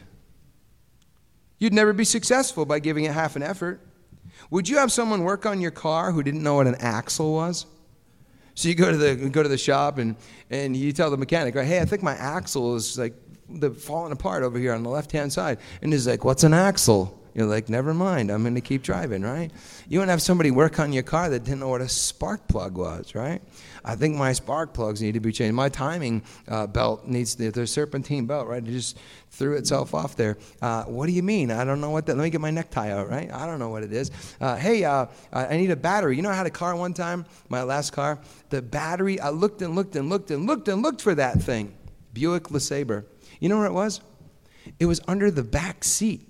You'd never be successful by giving it half an effort. Would you have someone work on your car who didn't know what an axle was? So you go to the shop and you tell the mechanic, right, hey, I think my axle is like falling apart over here on the left-hand side. And he's like, what's an axle? You're like, never mind, I'm going to keep driving, right? You wouldn't have somebody work on your car that didn't know what a spark plug was, right? I think my spark plugs need to be changed. My timing belt needs the serpentine belt, right? It just threw itself off there. What do you mean? I don't know what that. Let me get my necktie out, right? I don't know what it is. Hey, I need a battery. You know, I had a car one time, my last car. The battery, I looked and looked and looked and looked and looked for that thing. Buick LeSabre. You know where it was? It was under the back seat.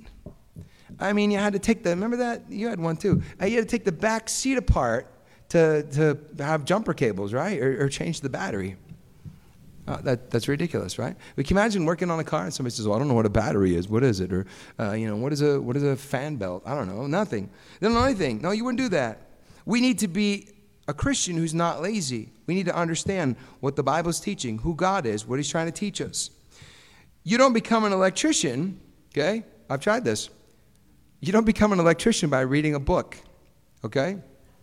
I mean, you had to take remember that? You had one too. You had to take the back seat apart to have jumper cables, right? Or change the battery. That's ridiculous, right? We can imagine working on a car and somebody says, well, I don't know what a battery is. What is it? Or, what is a fan belt? I don't know. Nothing. They don't know anything. No, you wouldn't do that. We need to be a Christian who's not lazy. We need to understand what the Bible's teaching, who God is, what he's trying to teach us. You don't become an electrician, okay? I've tried this. You don't become an electrician by reading a book, okay?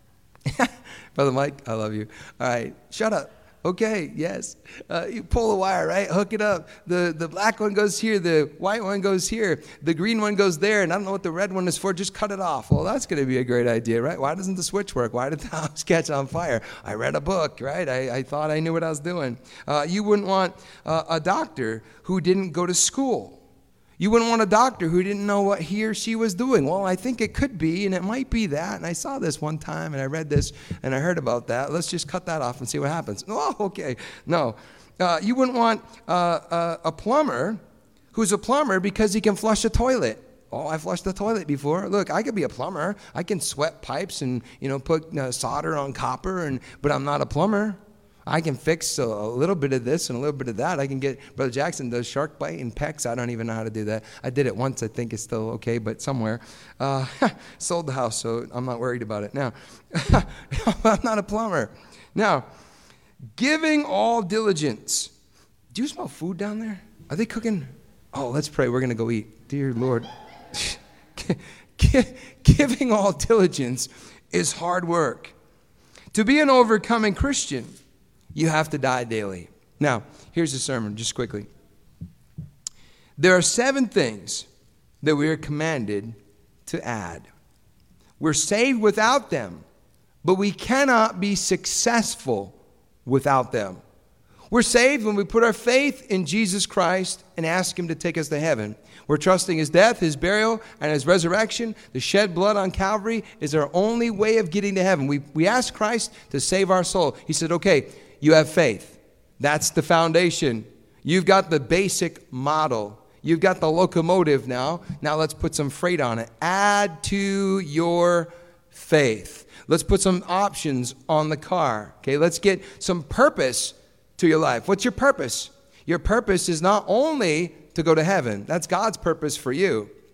Brother Mike, I love you. All right, shut up. Okay, yes. You pull the wire, right? Hook it up. The black one goes here. The white one goes here. The green one goes there. And I don't know what the red one is for. Just cut it off. Well, that's going to be a great idea, right? Why doesn't the switch work? Why did the house catch on fire? I read a book, right? I thought I knew what I was doing. You wouldn't want a doctor who didn't go to school. You wouldn't want a doctor who didn't know what he or she was doing. Well, I think it could be, and it might be that. And I saw this one time, and I read this, and I heard about that. Let's just cut that off and see what happens. Oh, okay. No. You wouldn't want a plumber who's a plumber because he can flush a toilet. Oh, I flushed the toilet before. Look, I could be a plumber. I can sweat pipes and, put solder on copper, but I'm not a plumber. I can fix a little bit of this and a little bit of that. I can get, Brother Jackson does shark bite and pecs. I don't even know how to do that. I did it once. I think it's still okay, but somewhere. Sold the house, so I'm not worried about it. Now, I'm not a plumber. Now, giving all diligence. Do you smell food down there? Are they cooking? Oh, let's pray. We're going to go eat. Dear Lord. Giving all diligence is hard work. To be an overcoming Christian, you have to die daily. Now, here's the sermon, just quickly. There are 7 things that we are commanded to add. We're saved without them, but we cannot be successful without them. We're saved when we put our faith in Jesus Christ and ask him to take us to heaven. We're trusting his death, his burial, and his resurrection. The shed blood on Calvary is our only way of getting to heaven. We ask Christ to save our soul. He said, okay, you have faith. That's the foundation. You've got the basic model. You've got the locomotive now. Now let's put some freight on it. Add to your faith. Let's put some options on the car. Okay, let's get some purpose to your life. What's your purpose? Your purpose is not only to go to heaven. That's God's purpose for you.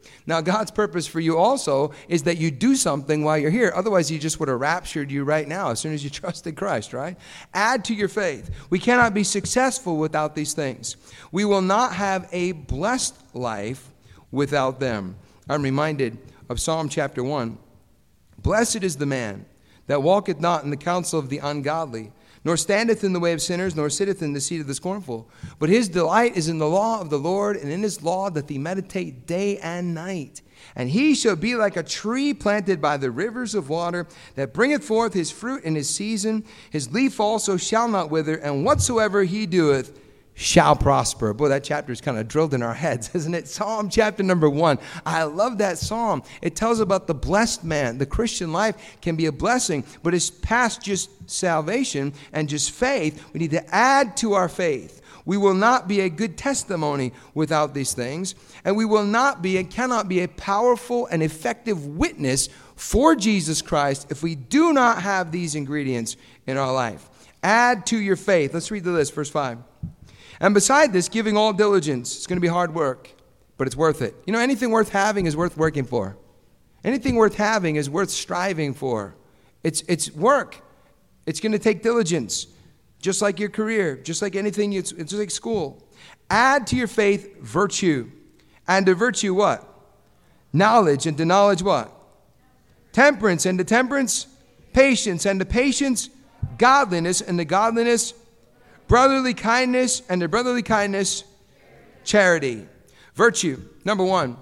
Now, God's purpose for you also is that you do something while you're here. Otherwise, He just would have raptured you right now as soon as you trusted Christ, right? Add to your faith. We cannot be successful without these things. We will not have a blessed life without them. I'm reminded of Psalm chapter 1. Blessed is the man that walketh not in the counsel of the ungodly, nor standeth in the way of sinners, nor sitteth in the seat of the scornful. But his delight is in the law of the Lord, and in his law doth he meditate day and night. And he shall be like a tree planted by the rivers of water, that bringeth forth his fruit in his season. His leaf also shall not wither, and whatsoever he doeth shall prosper. Boy, that chapter is kind of drilled in our heads, isn't it? Psalm chapter number 1. I love that psalm. It tells about the blessed man. The Christian life can be a blessing, but it's past just salvation and just faith. We need to add to our faith. We will not be a good testimony without these things, and we will not be and cannot be a powerful and effective witness for Jesus Christ if we do not have these ingredients in our life. Add to your faith. Let's read the list, verse 5. And beside this, giving all diligence. It's going to be hard work, but it's worth it. You know, anything worth having is worth working for. Anything worth having is worth striving for. It's work. It's going to take diligence, just like your career, just like anything. It's just like school. Add to your faith virtue. And to virtue what? Knowledge. And to knowledge what? Temperance. And to temperance, patience. And to patience, godliness. And to godliness, brotherly kindness, and to brotherly kindness, charity. Virtue. Number 1.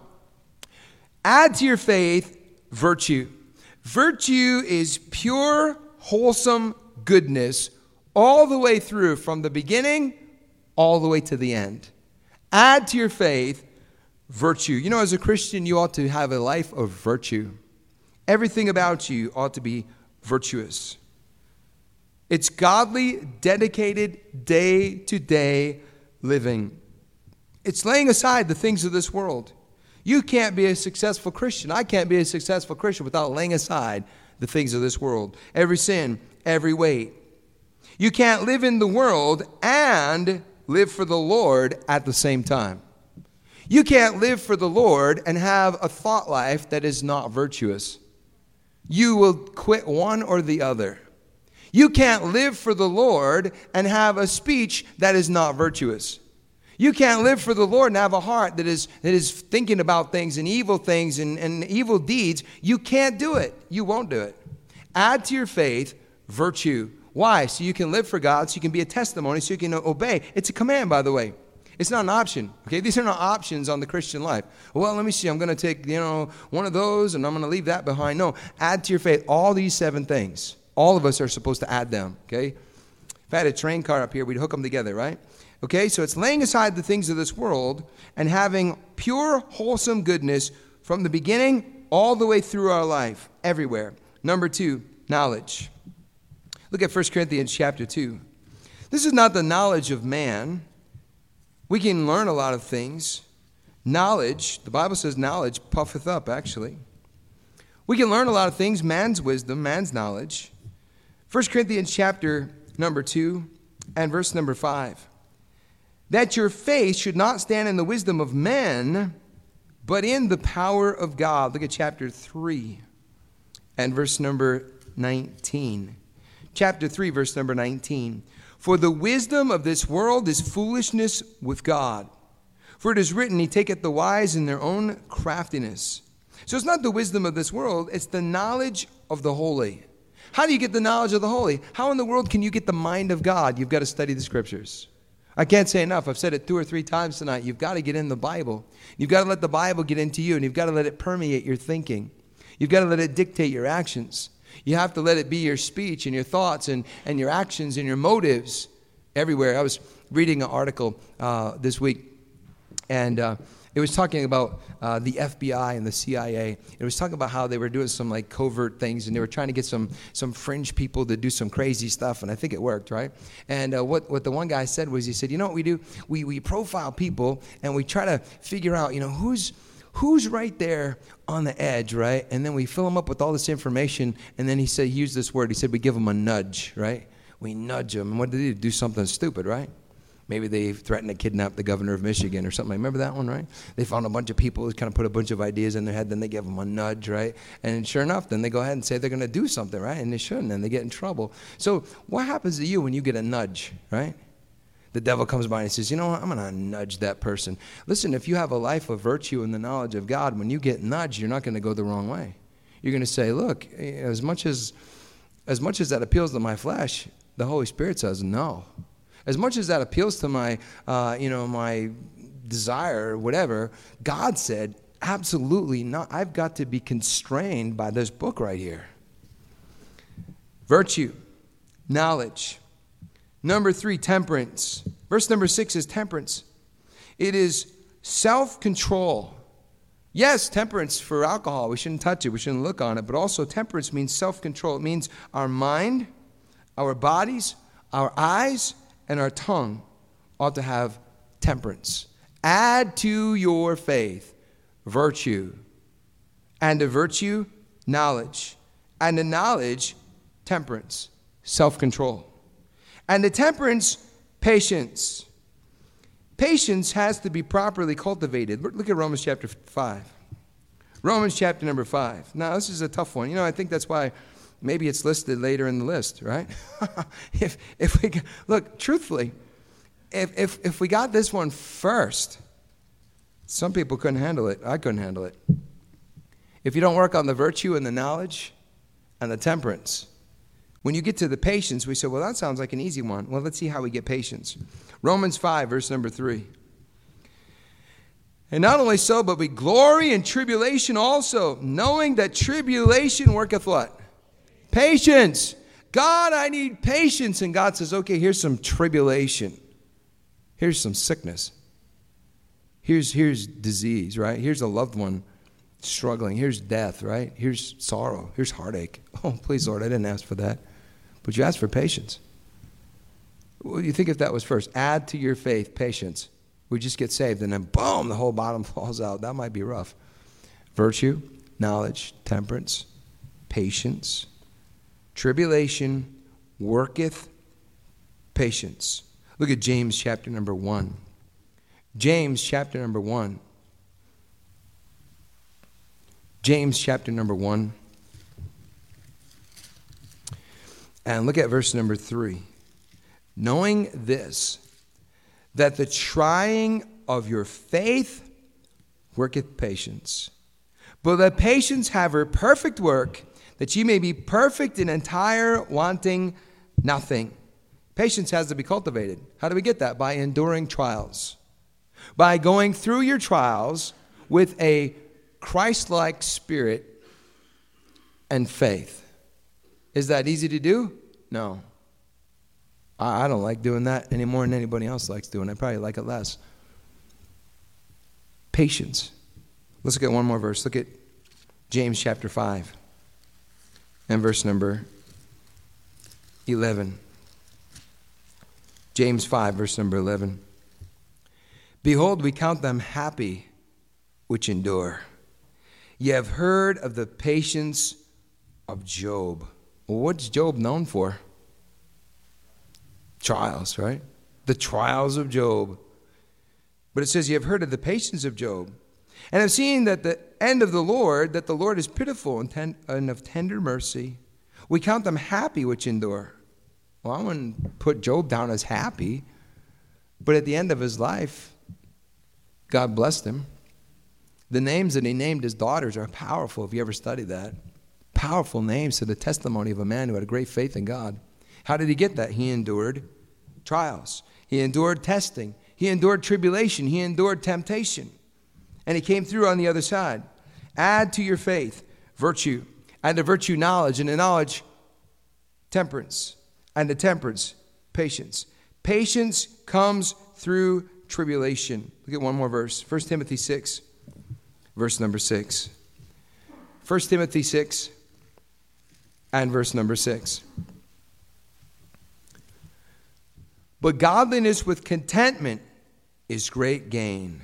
Add to your faith virtue. Virtue is pure, wholesome goodness all the way through, from the beginning all the way to the end. Add to your faith virtue. You know, as a Christian, you ought to have a life of virtue. Everything about you ought to be virtuous. It's godly, dedicated, day-to-day living. It's laying aside the things of this world. You can't be a successful Christian. I can't be a successful Christian without laying aside the things of this world. Every sin, every weight. You can't live in the world and live for the Lord at the same time. You can't live for the Lord and have a thought life that is not virtuous. You will quit one or the other. You can't live for the Lord and have a speech that is not virtuous. You can't live for the Lord and have a heart that is thinking about things and evil deeds. You can't do it. You won't do it. Add to your faith virtue. Why? So you can live for God, so you can be a testimony, so you can obey. It's a command, by the way. It's not an option. Okay, these are not options on the Christian life. Well, let me see. I'm going to take, one of those, and I'm going to leave that behind. No, add to your faith all these 7 things. All of us are supposed to add them, okay? If I had a train car up here, we'd hook them together, right? Okay, so it's laying aside the things of this world and having pure, wholesome goodness from the beginning all the way through our life, everywhere. Number 2, knowledge. Look at 1 Corinthians chapter 2. This is not the knowledge of man. We can learn a lot of things. Knowledge, the Bible says knowledge puffeth up, actually. We can learn a lot of things, man's wisdom, man's knowledge. 1 Corinthians chapter number 2 and verse number 5. That your faith should not stand in the wisdom of men, but in the power of God. Look at chapter 3 and verse number 19. Chapter 3, verse number 19. For the wisdom of this world is foolishness with God. For it is written, He taketh the wise in their own craftiness. So it's not the wisdom of this world, it's the knowledge of the holy. How do you get the knowledge of the holy? How in the world can you get the mind of God? You've got to study the scriptures. I can't say enough. I've said it 2 or 3 times tonight. You've got to get in the Bible. You've got to let the Bible get into you, and you've got to let it permeate your thinking. You've got to let it dictate your actions. You have to let it be your speech and your thoughts and your actions and your motives everywhere. I was reading an article this week, and it was talking about the FBI and the CIA. It was talking about how they were doing some like covert things, and they were trying to get some fringe people to do some crazy stuff, and I think it worked, right? And what the one guy said was, he said, you know what we do? We profile people, and we try to figure out, who's right there on the edge, right? And then we fill them up with all this information, and then he used this word. He said we give them a nudge, right? We nudge them, and what did he do? Do something stupid, right? Maybe they threatened to kidnap the governor of Michigan or something. Remember that one, right? They found a bunch of people who kind of put a bunch of ideas in their head. Then they give them a nudge, right? And sure enough, then they go ahead and say they're going to do something, right? And they shouldn't, and they get in trouble. So what happens to you when you get a nudge, right? The devil comes by and says, you know what, I'm going to nudge that person. Listen, if you have a life of virtue and the knowledge of God, when you get nudged, you're not going to go the wrong way. You're going to say, look, as much as that appeals to my flesh, the Holy Spirit says no. As much as that appeals to my, my desire or whatever, God said, absolutely not. I've got to be constrained by this book right here. Virtue, knowledge. Number 3, temperance. Verse number 6 is temperance. It is self-control. Yes, temperance for alcohol. We shouldn't touch it. We shouldn't look on it. But also temperance means self-control. It means our mind, our bodies, our eyes, and our tongue ought to have temperance. Add to your faith virtue, and to virtue, knowledge, and to knowledge, temperance, self-control, and to temperance, patience. Patience has to be properly cultivated. Look at Romans chapter 5. Romans chapter number 5. Now, this is a tough one. I think that's why maybe it's listed later in the list, right? if we look truthfully, if we got this one first, some people couldn't handle it. I couldn't handle it. If you don't work on the virtue and the knowledge and the temperance, when you get to the patience, we say, well, that sounds like an easy one. Well, let's see how we get patience. Romans 5, verse number 3. And not only so, but we glory in tribulation also, knowing that tribulation worketh what? Patience. God, I need patience. And God says, okay, here's some tribulation. Here's some sickness. Here's disease, right? Here's a loved one struggling. Here's death, right? Here's sorrow. Here's heartache. Oh, please, Lord, I didn't ask for that. But you asked for patience. Well, you think if that was first, add to your faith patience. We just get saved, and then boom, the whole bottom falls out. That might be rough. Virtue, knowledge, temperance, patience, tribulation, worketh patience. Look at James chapter number 1. James chapter number 1. James chapter number 1. And look at verse number 3. Knowing this, that the trying of your faith worketh patience. But let patience have her perfect work, that ye may be perfect and entire, wanting nothing. Patience has to be cultivated. How do we get that? By enduring trials. By going through your trials with a Christ-like spirit and faith. Is that easy to do? No. I don't like doing that any more than anybody else likes doing it. I probably like it less. Patience. Let's look at one more verse. Look at James chapter 5 and verse number 11. James 5, verse number 11. Behold, we count them happy which endure. Ye have heard of the patience of Job. Well, what's Job known for? Trials, right? The trials of Job. But it says, you have heard of the patience of Job, and have seen that the end of the Lord, that the Lord is pitiful and of tender mercy. We count them happy which endure. Well, I wouldn't put Job down as happy, but at the end of his life, God blessed him. The names that he named his daughters are powerful, if you ever study that. Powerful names to the testimony of a man who had a great faith in God. How did he get that? He endured trials. He endured testing. He endured tribulation. He endured temptation. And he came through on the other side. Add to your faith virtue, and to virtue knowledge, and to knowledge temperance, and to temperance patience. Patience comes through tribulation. Look at one more verse. 1 Timothy 6, verse number 6. 1 Timothy 6 and verse number 6. But godliness with contentment is great gain.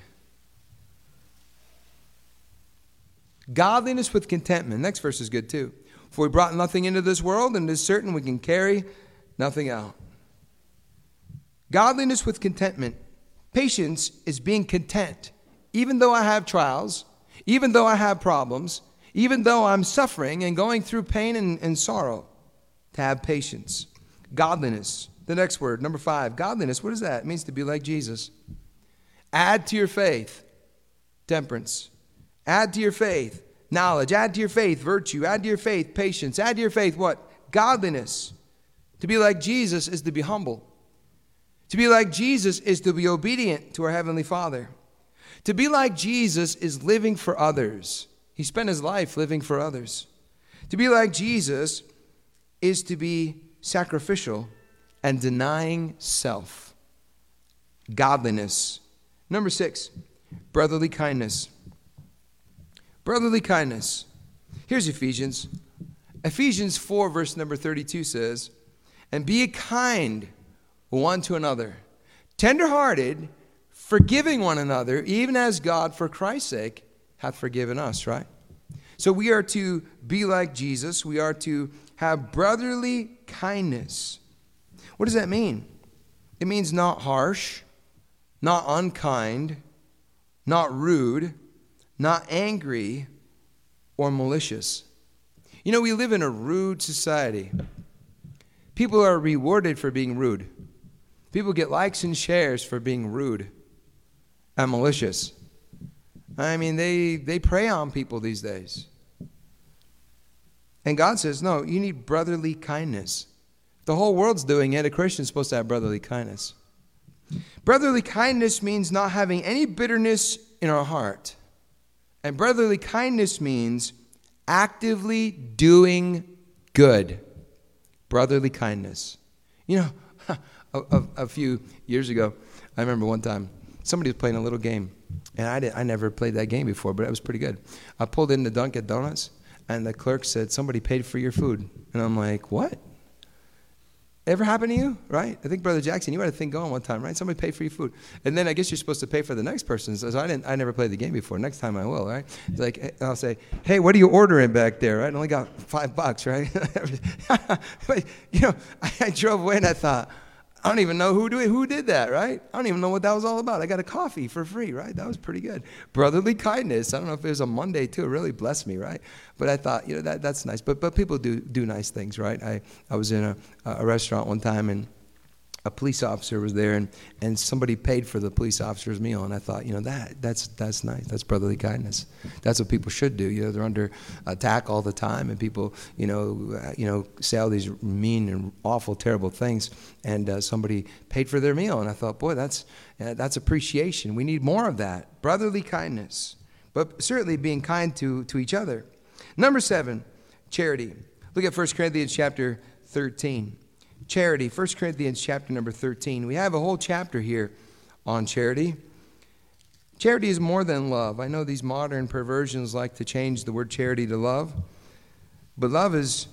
Godliness with contentment. Next verse is good too. For we brought nothing into this world, and it is certain we can carry nothing out. Godliness with contentment. Patience is being content. Even though I have trials, even though I have problems, even though I'm suffering and going through pain and sorrow, to have patience. Godliness. The next word, number 5. Godliness, what is that? It means to be like Jesus. Add to your faith temperance. Add to your faith knowledge. Add to your faith virtue. Add to your faith patience. Add to your faith what? Godliness. To be like Jesus is to be humble. To be like Jesus is to be obedient to our Heavenly Father. To be like Jesus is living for others. He spent his life living for others. To be like Jesus is to be sacrificial and denying self. Godliness. Number 6, brotherly kindness. Brotherly kindness. Here's Ephesians. Ephesians 4 verse number 32 says, and be kind one to another, tender-hearted, forgiving one another, even as God for Christ's sake hath forgiven us, right? So we are to be like Jesus. We are to have brotherly kindness. What does that mean? It means not harsh, not unkind, not rude, not angry, or malicious. You know, we live in a rude society. People are rewarded for being rude. People get likes and shares for being rude and malicious. I mean, they prey on people these days. And God says, no, you need brotherly kindness. The whole world's doing it. A Christian's supposed to have brotherly kindness. Brotherly kindness means not having any bitterness in our heart. And brotherly kindness means actively doing good. Brotherly kindness. You know, a few years ago, I remember one time somebody was playing a little game, and I never played that game before, but it was pretty good. I pulled in the Dunkin' Donuts, and the clerk said, somebody paid for your food. And I'm like, what? Ever happened to you? Right? I think, Brother Jackson, you had a thing going one time, right? Somebody paid for your food. And then I guess you're supposed to pay for the next person. So I never played the game before. Next time I will, right? It's like, I'll say, hey, what are you ordering back there, right? I only got $5, right? But, you know, I drove away and I thought, I don't even know who did that, right? I don't even know what that was all about. I got a coffee for free, right? That was pretty good. Brotherly kindness. I don't know if it was a Monday, too. It really blessed me, right? But I thought, you know, that's nice. But people do nice things, right? I was in a restaurant one time, and a police officer was there, and somebody paid for the police officer's meal. And I thought, you know, that's nice. That's brotherly kindness. That's what people should do. You know, they're under attack all the time, and people, you know, say all these mean and awful, terrible things. And somebody paid for their meal, and I thought, boy, that's appreciation. We need more of that. Brotherly kindness, but certainly being kind to each other. Number 7, charity. Look at 1 Corinthians chapter 13. Charity, 1 Corinthians chapter number 13. We have a whole chapter here on charity. Charity is more than love. I know these modern perversions like to change the word charity to love, but love is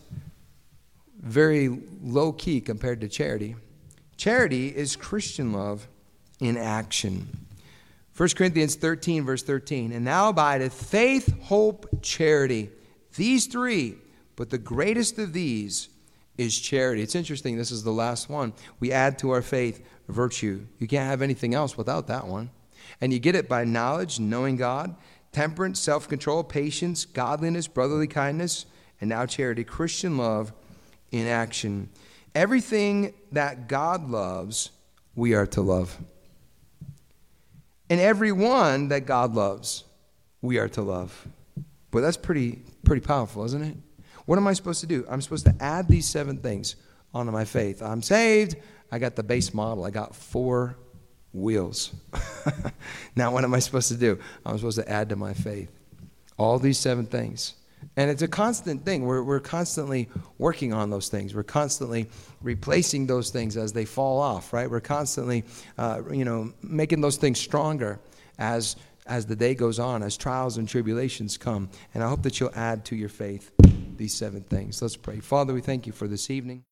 very low-key compared to charity. Charity is Christian love in action. 1 Corinthians 13, verse 13. And now abideth faith, hope, charity. These 3, but the greatest of these is charity. It's interesting, this is the last one. We add to our faith virtue. You can't have anything else without that one. And you get it by knowledge, knowing God, temperance, self-control, patience, godliness, brotherly kindness, and now charity, Christian love in action. Everything that God loves, we are to love. And everyone that God loves, we are to love. Boy, that's pretty powerful, isn't it? What am I supposed to do? I'm supposed to add these 7 things onto my faith. I'm saved. I got the base model. I got 4 wheels. Now what am I supposed to do? I'm supposed to add to my faith all these 7 things. And it's a constant thing. We're constantly working on those things. We're constantly replacing those things as they fall off, right? We're constantly, making those things stronger as the day goes on, as trials and tribulations come. And I hope that you'll add to your faith these 7 things. Let's pray. Father, we thank you for this evening.